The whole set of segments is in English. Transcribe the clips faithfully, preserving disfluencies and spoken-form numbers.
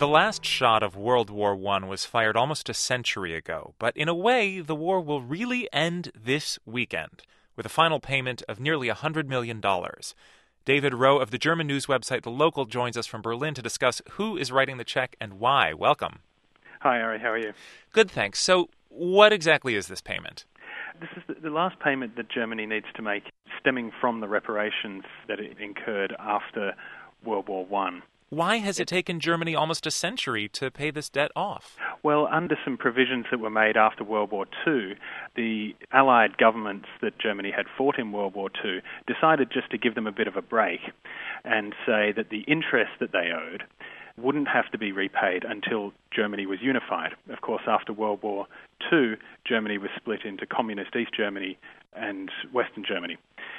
The last shot of World War One was fired almost a century ago, but in a way, the war will really end this weekend, with a final payment of nearly one hundred million dollars. David Rowe of the German news website The Local joins us from Berlin to discuss who is writing the check and why. Welcome. Hi, Ari. How are you? Good, thanks. So, what exactly is this payment? This is the last payment that Germany needs to make stemming from the reparations that it incurred after World War One. Why has it taken Germany almost a century to pay this debt off? Well, under some provisions that were made after World War Two, the Allied governments that Germany had fought in World War Two decided just to give them a bit of a break and say that the interest that they owed wouldn't have to be repaid until Germany was unified. Of course, after World War Two, Germany was split into Communist East Germany and Western Germany.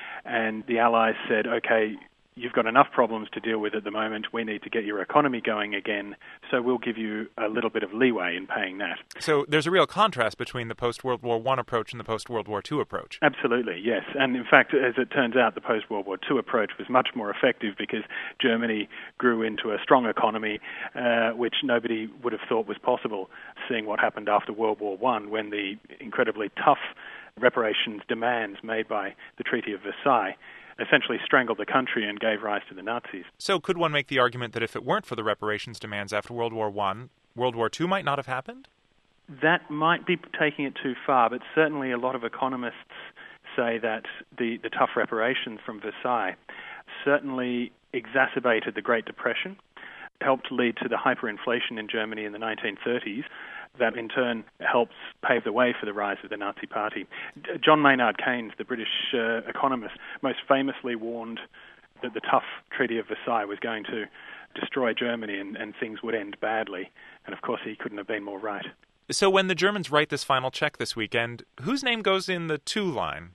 And the Allies said, okay, you've got enough problems to deal with at the moment. We need to get your economy going again, so we'll give you a little bit of leeway in paying that. So there's a real contrast between the post-World War One approach and the post-World War Two approach. Absolutely, yes. And in fact, as it turns out, the post-World War Two approach was much more effective because Germany grew into a strong economy, uh, which nobody would have thought was possible, seeing what happened after World War One when the incredibly tough reparations demands made by the Treaty of Versailles essentially strangled the country and gave rise to the Nazis. So could one make the argument that if it weren't for the reparations demands after World War One, World War Two might not have happened? That might be taking it too far, but certainly a lot of economists say that the, the tough reparations from Versailles certainly exacerbated the Great Depression, helped lead to the hyperinflation in Germany in the nineteen thirties, that in turn helps pave the way for the rise of the Nazi Party. John Maynard Keynes, the British uh, economist, most famously warned that the tough Treaty of Versailles was going to destroy Germany and, and things would end badly. And of course, he couldn't have been more right. So when the Germans write this final check this weekend, whose name goes in the to line?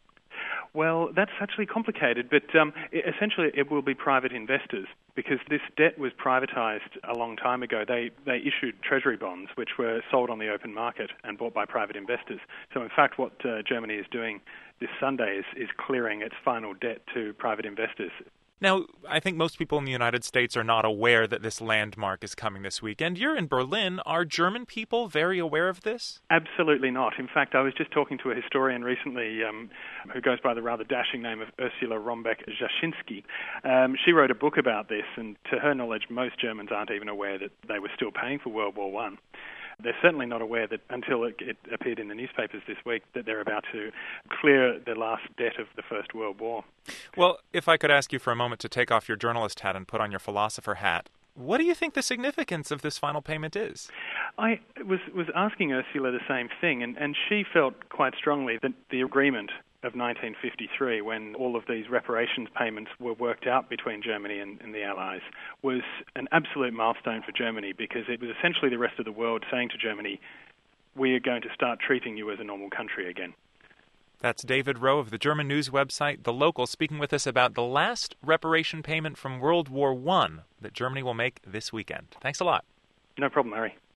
Well, that's actually complicated, but um, essentially it will be private investors because this debt was privatized a long time ago. They they issued treasury bonds, which were sold on the open market and bought by private investors. So in fact, what uh, Germany is doing this Sunday is, is clearing its final debt to private investors. Now, I think most people in the United States are not aware that this landmark is coming this weekend. You're in Berlin. Are German people very aware of this? Absolutely not. In fact, I was just talking to a historian recently um, who goes by the rather dashing name of Ursula Rombeck-Jaschinski. Um, she wrote a book about this, and to her knowledge, most Germans aren't even aware that they were still paying for World War One. They're certainly not aware that until it, it appeared in the newspapers this week that they're about to clear the last debt of the First World War. Well, if I could ask you for a moment to take off your journalist hat and put on your philosopher hat, what do you think the significance of this final payment is? I was, was asking Ursula the same thing, and, and she felt quite strongly that the agreement of nineteen fifty-three, when all of these reparations payments were worked out between Germany and, and the Allies, was an absolute milestone for Germany because it was essentially the rest of the world saying to Germany, we are going to start treating you as a normal country again. That's David Rowe of the German news website The Local speaking with us about the last reparation payment from World War One that Germany will make this weekend. Thanks a lot. No problem, Harry.